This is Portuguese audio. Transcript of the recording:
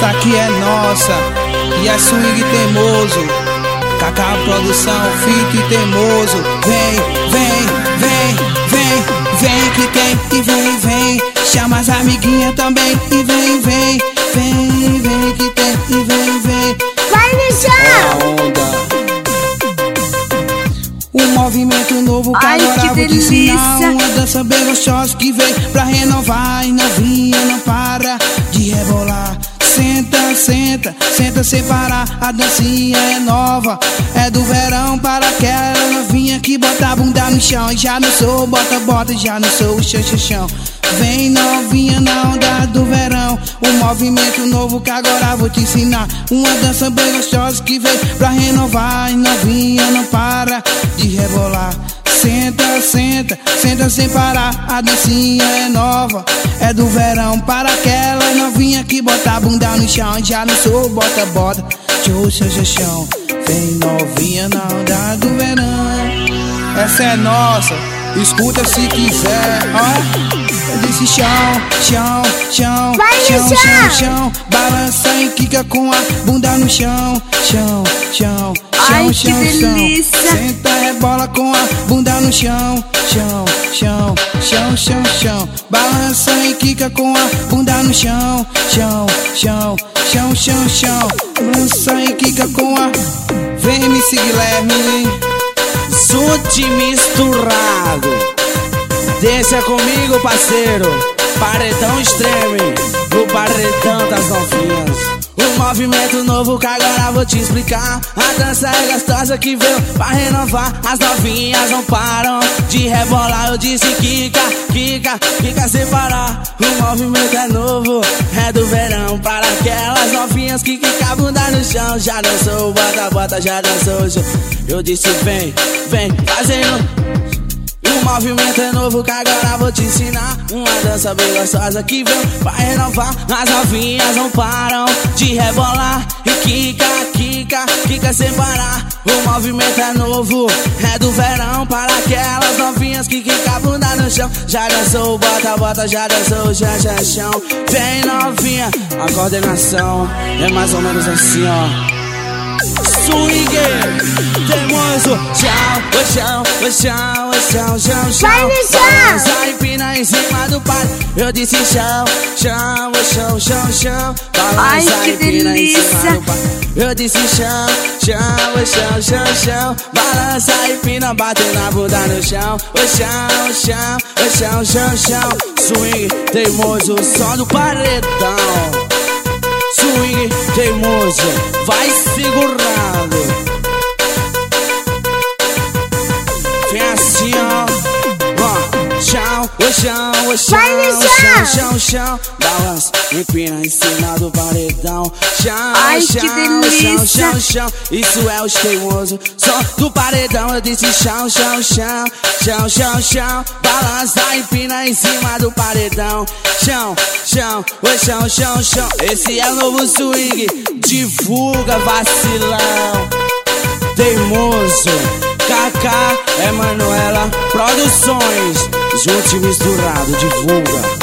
essa aqui é nossa e é swing teimoso. Cacau Produção, Fito e Teimoso. Vem, vem, vem, vem, vem que tem e vem, vem. Chama as amiguinhas também e vem, vem, vem, vem que tem e vem, vem. Vai no chão! Um movimento novo que agora que vou te ensinar. delícia. Uma dança bem gostosa que vem pra renovar. E novinha não para de rebolar. Senta, senta, senta sem parar. A dancinha é nova, é do verão para aquela novinha que bota a bunda no chão. E já não sou, bota, bota, já não sou o chão, chão, chão. Vem novinha na onda do verão. Um movimento novo que agora vou te ensinar. Uma dança bem gostosa que vem pra renovar. E novinha não para de rebolar. Senta, senta, senta sem parar. A dancinha é nova, é do verão para aquela novinha que bota a bunda no chão. Já não sou, bota, bota, show, chão, chão, chão. Vem novinha na onda do verão. Essa é nossa, escuta se quiser, ó. Desse chão, chão, chão, Vai no chão, chão. chão, chão. Balança e quica com a bunda no chão. Chão, chão, Ai, chão, que chão, chão. delícia. Senta, rebola com a bunda no chão. Chão, chão, chão, chão, chão. Balança e quica com a bunda no chão. Chão, chão, chão, chão, chão. Balança e quica com a... Vem, MC Guilherme. Zute misturado. Deixa comigo, parceiro. Paredão extreme, o paredão das novinhas. Um movimento novo que agora vou te explicar. A dança é gostosa que veio pra renovar. As novinhas não param de rebolar. Eu disse quica, quica, quica sem parar. O movimento é novo, é do verão para aquelas novinhas que quica a bunda no chão. Já dançou, bota, bota, já dançou. Eu disse vem, vem, fazendo. O movimento é novo que agora vou te ensinar. Uma dança bem gostosa que vem pra renovar. As novinhas não param de rebolar. E quica, quica, quica sem parar. O movimento é novo, é do verão para aquelas novinhas que quica a bunda no chão. Já dançou, bota, bota, já dançou, já, já, chão. Vem novinha, a coordenação é mais ou menos assim, ó. Swing, teimoso, chão, o chão, o chão, o chão, chão, chão. Vai no chão. Balança, empina em cima do palho. Eu disse chão, chão, o chão, chão, chão. Ai, Balança, que empina em cima delícia. do palho. Eu disse chão, chão, o chão, chão, chão. Balança, empina, bate na bunda no chão. O chão, o chão, o chão, chão, chão. Swing, teimoso, som do paredão. Swing teimoso, vai segurando. Vem assim, ó. Chão, o chão, o chão, Vai no chão, chão. chão, chão. Balança, empina em cima do paredão. Chão, Ai, chão, que chão, delícia. chão, chão. Isso é os teimosos. Som do paredão, eu disse chão, chão, chão. Chão, chão, chão. Balança, empina em cima do paredão. Chão, chão, o chão, chão, chão. Esse é o novo swing. Divulga, vacilão. Teimoso, Kaká, Emanuela Produções. Junte misturado, divulga.